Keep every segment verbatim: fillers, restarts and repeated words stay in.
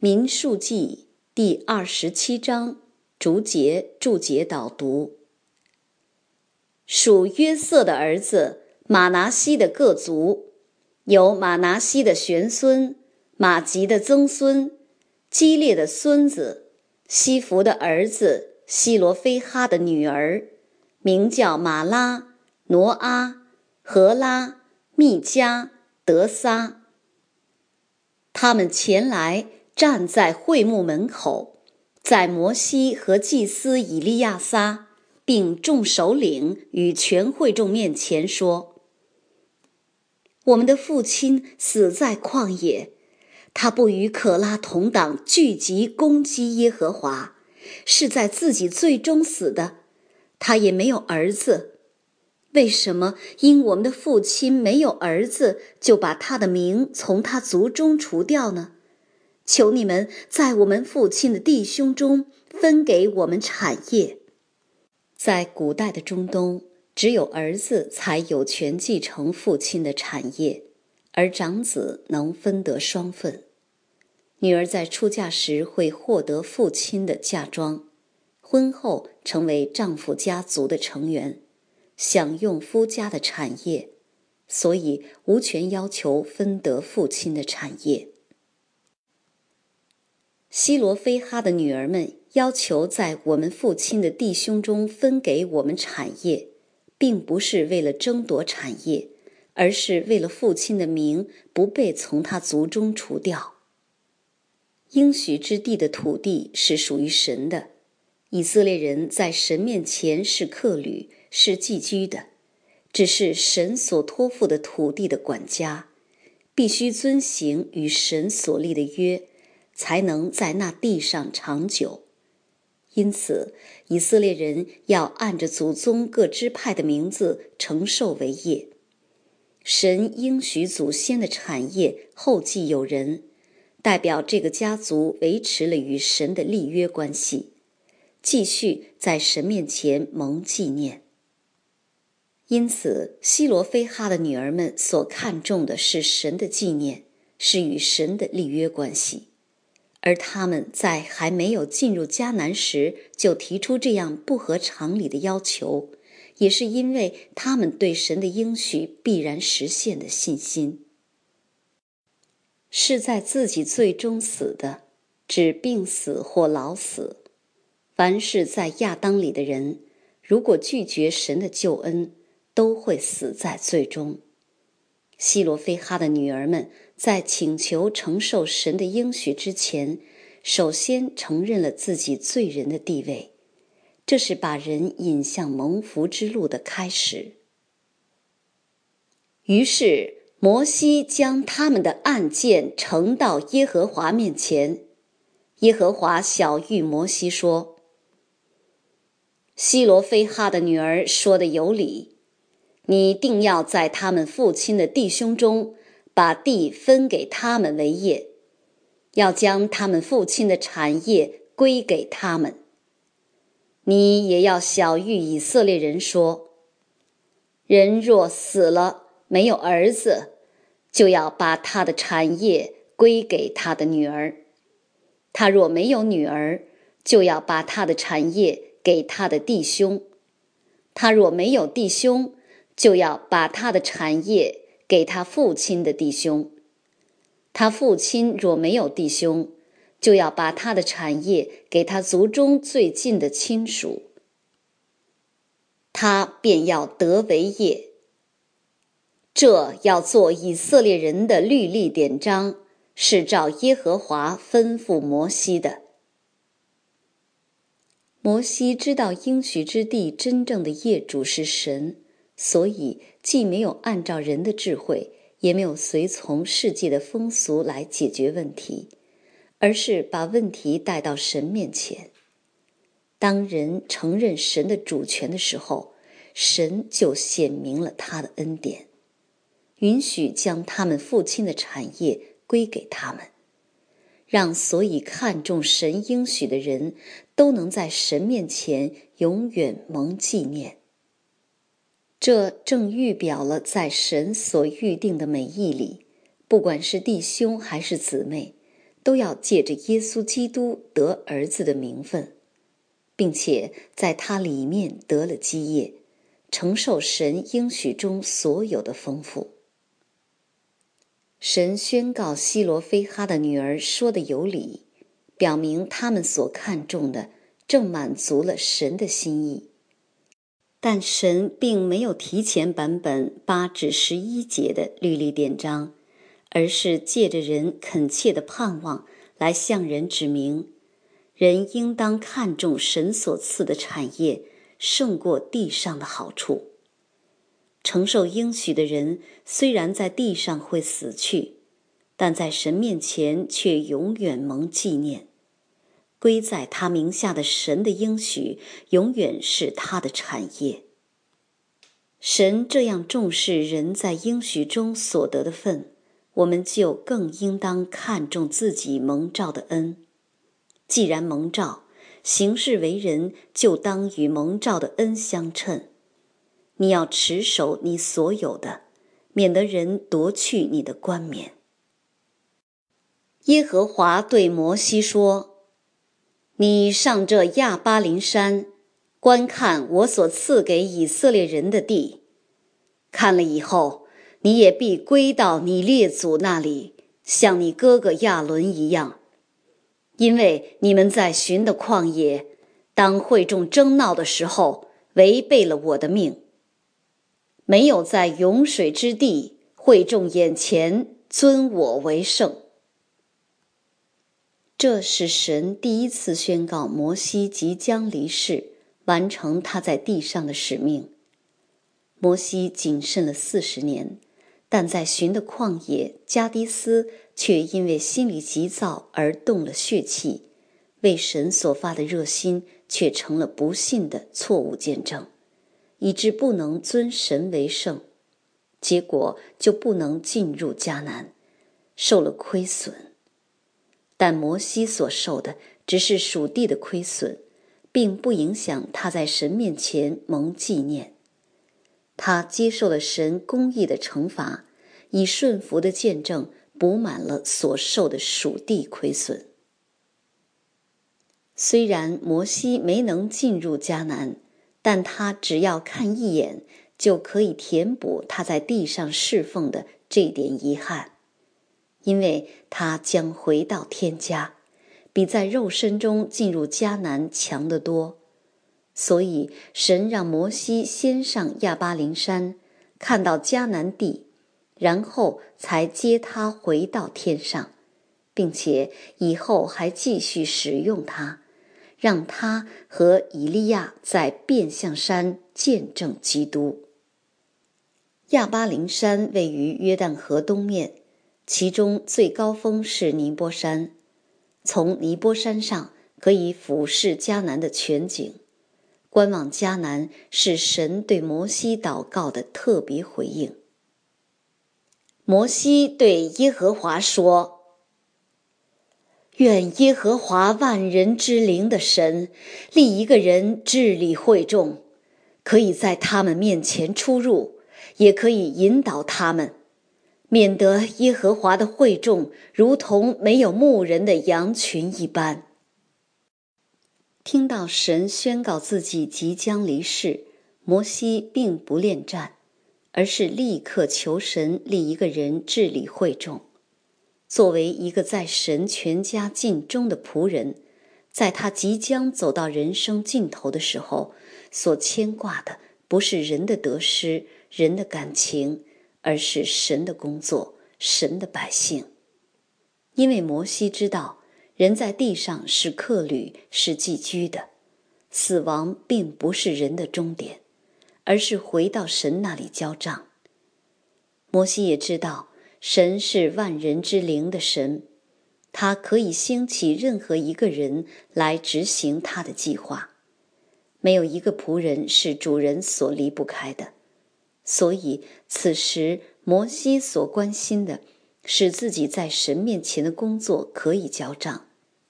民数记第二十七章逐节注解导读。属约瑟的儿子马拿西的各族，有马拿西的玄孙、马吉的曾孙、基列的孙子、西弗的儿子、希罗非哈的女儿，名叫马拉、挪阿、荷拉、密加、德撒。他们前来站在会幕门口，在摩西和祭司以利亚撒并众首领与全会众面前说：我们的父亲死在旷野，他不与可拉同党聚集攻击耶和华，是在自己罪中死的，他也没有儿子。为什么因我们的父亲没有儿子，就把他的名从他族中除掉呢？求你们在我们父亲的弟兄中分给我们产业。在古代的中东，只有儿子才有权继承父亲的产业，而长子能分得双份。女儿在出嫁时会获得父亲的嫁妆，婚后成为丈夫家族的成员，享用夫家的产业，所以无权要求分得父亲的产业。希罗非哈的女儿们要求在我们父亲的弟兄中分给我们产业，并不是为了争夺产业，而是为了父亲的名不被从他族中除掉。应许之地的土地是属于神的，以色列人在神面前是客旅，是寄居的，只是神所托付的土地的管家，必须遵行与神所立的约，才能在那地上长久。因此，以色列人要按着祖宗各支派的名字承受为业。神应许祖先的产业后继有人，代表这个家族维持了与神的立约关系，继续在神面前蒙纪念。因此，希罗非哈的女儿们所看重的是神的纪念，是与神的立约关系。而他们在还没有进入迦南时就提出这样不合常理的要求，也是因为他们对神的应许必然实现的信心。是在自己罪中死的，指病死或老死。凡是在亚当里的人，如果拒绝神的救恩，都会死在罪中。希罗非哈的女儿们在请求承受神的应许之前，首先承认了自己罪人的地位，这是把人引向蒙福之路的开始。于是摩西将他们的案件呈到耶和华面前，耶和华晓谕摩西说：希罗非哈的女儿说的有理，你定要在他们父亲的弟兄中把地分给他们为业，要将他们父亲的产业归给他们。你也要晓谕以色列人说：人若死了没有儿子，就要把他的产业归给他的女儿；他若没有女儿，就要把他的产业给他的弟兄；他若没有弟兄，就要把他的产业给他父亲的弟兄；他父亲若没有弟兄，就要把他的产业给他族中最近的亲属，他便要得为业。这要做以色列人的律例典章，是照耶和华吩咐摩西的。摩西知道应许之地真正的业主是神，所以既没有按照人的智慧，也没有随从世界的风俗来解决问题，而是把问题带到神面前。当人承认神的主权的时候，神就显明了他的恩典，允许将他们父亲的产业归给他们，让所以看重神应许的人都能在神面前永远蒙纪念。这正预表了在神所预定的美意里，不管是弟兄还是姊妹， 都要借着耶稣基督得儿子的名分，并且在他里面得了基业，承受神应许中所有的丰富。神宣告西罗非哈的女儿说的有理，表明他们所看重的正满足了神的心意。但神并没有提前版本八至十一节的律例典章，而是借着人恳切的盼望来向人指明，人应当看重神所赐的产业胜过地上的好处。承受应许的人虽然在地上会死去，但在神面前却永远蒙纪念。归在他名下的神的应许永远是他的产业。神这样重视人在应许中所得的份，我们就更应当看重自己蒙召的恩。既然蒙召，行事为人就当与蒙召的恩相称。你要持守你所有的，免得人夺去你的冠冕。耶和华对摩西说：你上这亚巴林山，观看我所赐给以色列人的地。看了以后，你也必归到你列祖那里，像你哥哥亚伦一样。因为你们在寻的旷野，当会众争闹的时候，违背了我的命，没有在涌水之地会众眼前尊我为圣。这是神第一次宣告摩西即将离世，完成他在地上的使命。摩西谨慎了四十年，但在寻的旷野加迪斯却因为心里急躁而动了血气，为神所发的热心却成了不信的错误见证，以致不能尊神为圣，结果就不能进入迦南，受了亏损。但摩西所受的只是属地的亏损，并不影响他在神面前蒙纪念。他接受了神公义的惩罚，以顺服的见证补满了所受的属地亏损。虽然摩西没能进入迦南，但他只要看一眼，就可以填补他在地上侍奉的这点遗憾。因为他将回到天家，比在肉身中进入迦南强得多。所以神让摩西先上亚巴林山，看到迦南地，然后才接他回到天上，并且以后还继续使用他，让他和以利亚在变相山见证基督。亚巴林山位于约旦河东面，其中最高峰是尼波山，从尼波山上可以俯视迦南的全景。观望迦南是神对摩西祷告的特别回应。摩西对耶和华说：愿耶和华万人之灵的神立一个人治理会众，可以在他们面前出入，也可以引导他们，免得耶和华的会众如同没有牧人的羊群一般。听到神宣告自己即将离世，摩西并不恋战，而是立刻求神立一个人治理会众。作为一个在神全家尽忠的仆人，在他即将走到人生尽头的时候，所牵挂的不是人的得失、人的感情，而是神的工作、神的百姓。因为摩西知道，人在地上是客旅，是寄居的，死亡并不是人的终点，而是回到神那里交账。摩西也知道，神是万人之灵的神，他可以兴起任何一个人来执行他的计划。没有一个仆人是主人所离不开的，所以此时摩西所关心的是自己在神面前的工作可以交账。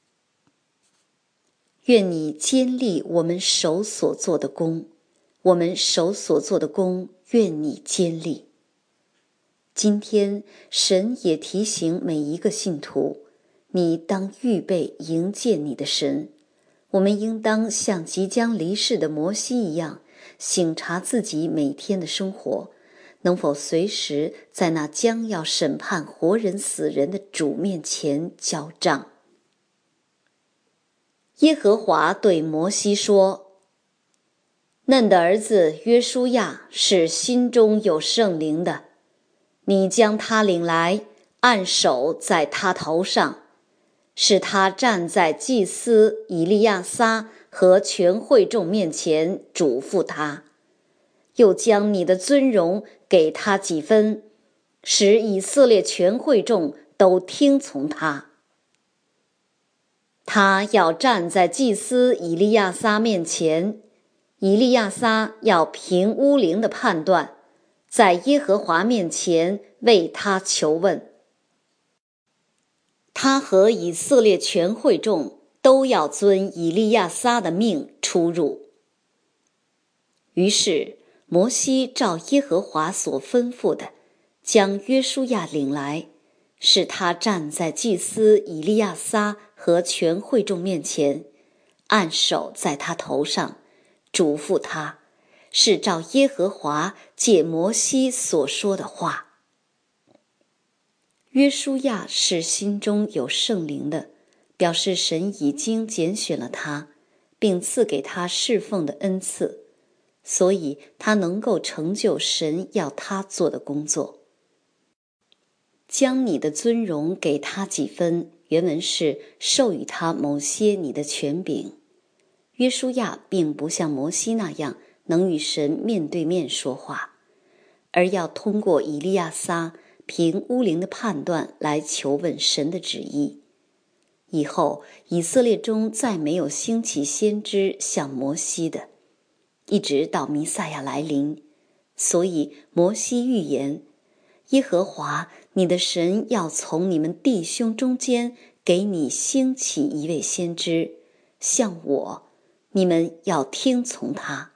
愿你坚立我们手所做的工，我们手所做的工，愿你坚立。今天神也提醒每一个信徒， 你当预备迎接你的神。我们应当像即将离世的摩西一样，省察自己每天的生活，能否随时在那将要审判活人死人的主面前交账。耶和华对摩西说：嫩的儿子约书亚是心中有圣灵的，你将他领来，按手在他头上，使他站在祭司以利亚撒和全会众面前嘱咐他，又将你的尊荣给他几分，使以色列全会众都听从他。他要站在祭司以利亚撒面前，以利亚撒要凭乌灵的判断，在耶和华面前为他求问。他和以色列全会众都要遵以利亚撒的命出入。于是摩西照耶和华所吩咐的，将约书亚领来，使他站在祭司以利亚撒和全会众面前，按手在他头上，嘱咐他，是照耶和华借摩西所说的话。约书亚是心中有圣灵的，表示神已经拣选了他，并赐给他侍奉的恩赐，所以他能够成就神要他做的工作。将你的尊荣给他几分，原文是授予他某些你的权柄。约书亚并不像摩西那样能与神面对面说话，而要通过以利亚撒凭乌灵的判断来求问神的旨意。以后以色列中再没有兴起先知像摩西的，一直到弥赛亚来临。所以摩西预言，耶和华你的神要从你们弟兄中间给你兴起一位先知，像我，你们要听从他。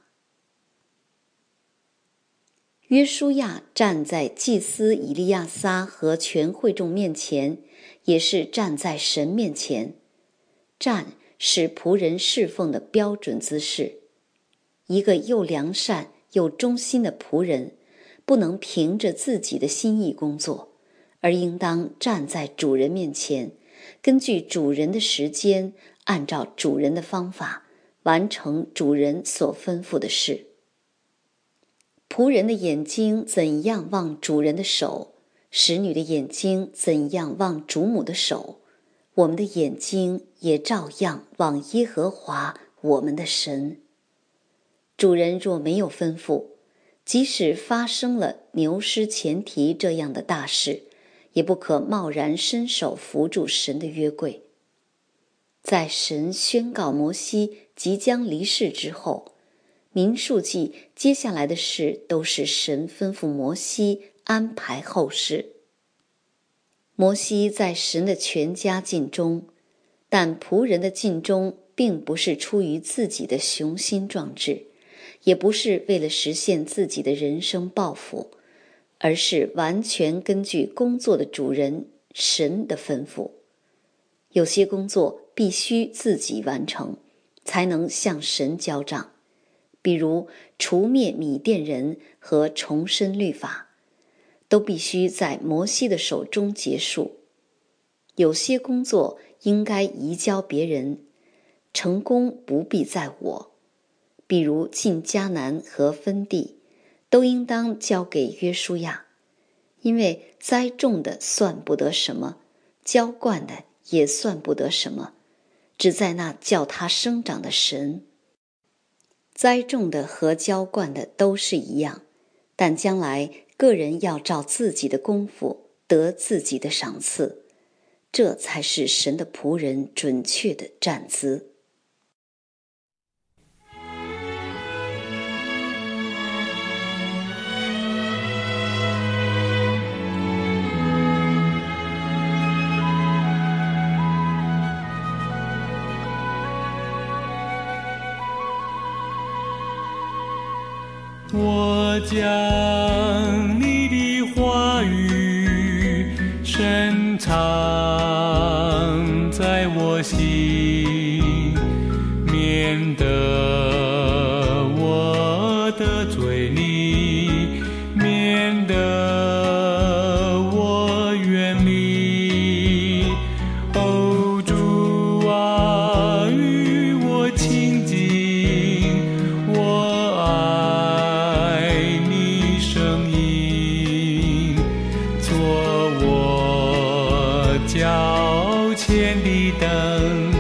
约书亚站在祭司以利亚撒和全会众面前，也是站在神面前。站是仆人侍奉的标准姿势。一个又良善又忠心的仆人，不能凭着自己的心意工作，而应当站在主人面前，根据主人的时间，按照主人的方法，完成主人所吩咐的事。仆人的眼睛怎样望主人的手，使女的眼睛怎样望主母的手，我们的眼睛也照样望耶和华我们的神。主人若没有吩咐，即使发生了牛失前蹄这样的大事，也不可贸然伸手扶住神的约柜。在神宣告摩西即将离世之后，民数记接下来的事都是神吩咐摩西安排后事。摩西在神的全家尽忠，但仆人的尽忠并不是出于自己的雄心壮志，也不是为了实现自己的人生抱负，而是完全根据工作的主人神的吩咐。有些工作必须自己完成，才能向神交账，比如除灭米甸人和重申律法，都必须在摩西的手中结束。有些工作应该移交别人，成功不必在我，比如进迦南和分地，都应当交给约书亚，因为栽种的算不得什么，浇灌的也算不得什么，只在那叫它生长的神。栽种的和浇灌的都是一样，但将来个人要照自己的功夫得自己的赏赐，这才是神的仆人准确的站姿。 我将你的话语深藏我心，免得我得罪你，免得我远离。哦，主啊，与我亲近，我爱你声音，做我脚前的灯。